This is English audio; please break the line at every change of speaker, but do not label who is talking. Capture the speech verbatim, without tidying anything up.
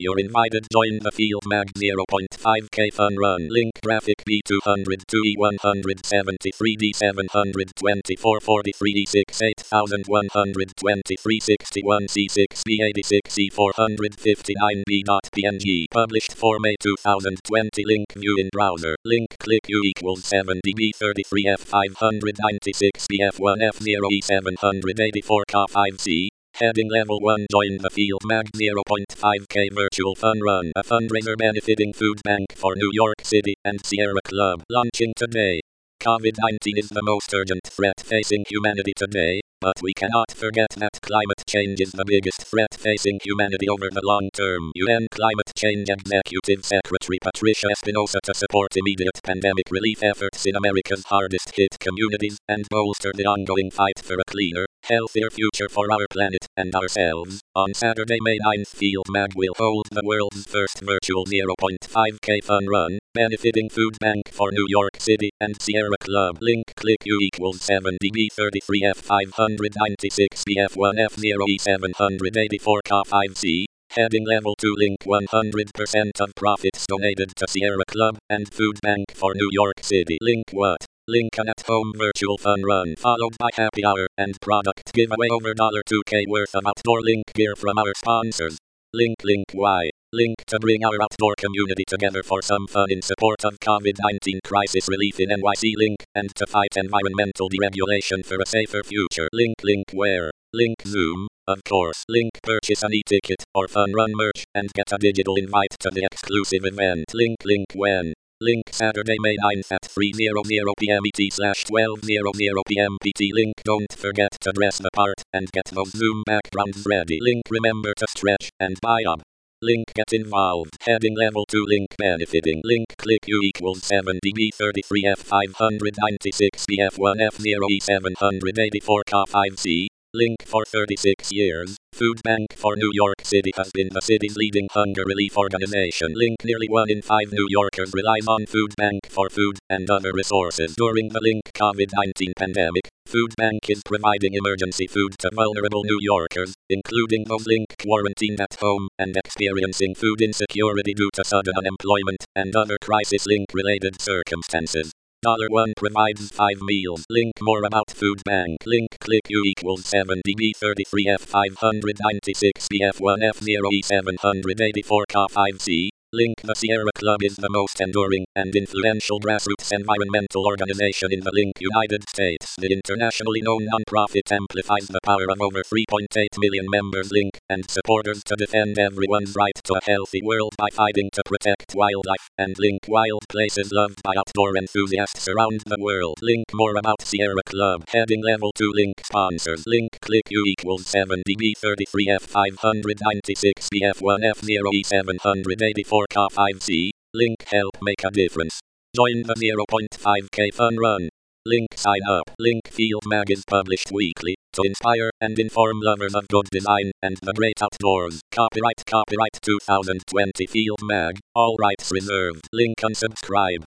You're invited. Join the Field Mag zero point five K Fun Run. Link graphic B two hundred two E one seventy-three D seven twenty-four forty-three E six eight one twenty-three sixty-one C six B eighty-six E four fifty-nine B.png. Published four May twenty twenty. Link view in browser. Link click U equals seven D B thirty-three F five ninety-six B F one F zero E seven eighty-four K five C. Heading Level one. Join the Field Mag zero point five K Virtual Fun Run, a fundraiser benefiting Food Bank for New York City and Sierra Club. Launching today. COVID nineteen is the most urgent threat facing humanity today, but we cannot forget that climate change is the biggest threat facing humanity over the long term. U N Climate Change Executive Secretary Patricia Espinosa to support immediate pandemic relief efforts in America's hardest hit communities and bolster the ongoing fight for a cleaner, healthier future for our planet and ourselves. On Saturday, May ninth, Field Mag will hold the world's first virtual zero point five K Fun Run, benefiting Food Bank for New York City and Sierra Club. Link click U equals seven D B thirty-three F five ninety-six B F one F zero E seven eighty-four K five C. Heading Level two. Link one hundred percent of profits donated to Sierra Club and Food Bank for New York City. Link what? Link an at-home virtual fun run followed by happy hour and product giveaway over two K worth of outdoor link gear from our sponsors. Link link why? Link to bring our outdoor community together for some fun in support of COVID nineteen crisis relief in N Y C. Link and to fight environmental deregulation for a safer future. Link link where? Link Zoom, of course. Link purchase an e-ticket or fun run merch and get a digital invite to the exclusive event. Link link when? Link Saturday, May ninth at three hundred P M E T slash twelve hundred P M P T. Link don't forget to dress the part and get those Zoom backgrounds ready. Link remember to stretch and buy up. Link get involved. Heading Level two. Link benefiting. Link click U equals seven D B thirty-three F five ninety-six B F one F zero E seven eighty-four K five C. Link for thirty-six years, Food Bank for New York City has been the city's leading hunger relief organization. Link nearly one in five New Yorkers relies on Food Bank for food and other resources. During the Link COVID nineteen pandemic, Food Bank is providing emergency food to vulnerable New Yorkers, including those Link quarantined at home and experiencing food insecurity due to sudden unemployment and other crisis Link-related circumstances. Dollar one provides five meals. Link more about Food Bank. Link click U equals seven D B thirty-three F five ninety-six B F one F zero E seven eighty-four K five C. Link the Sierra Club is the most enduring and influential grassroots environmental organization in the Link United States. The internationally known nonprofit amplifies the power of over three point eight million members Link and supporters to defend everyone's right to a healthy world by fighting to protect wildlife and Link wild places loved by outdoor enthusiasts around the world. Link more about Sierra Club. Heading Level two. Link sponsors. Link click U equals seven D B thirty-three F five ninety-six B F one F zero E seven eighty-four K five C. Link help make a difference. Join the zero point five K Fun Run. Link sign up. Link Field Mag is published weekly to inspire and inform lovers of good design and the great outdoors. Copyright Copyright twenty twenty Field Mag. All rights reserved. Link unsubscribe.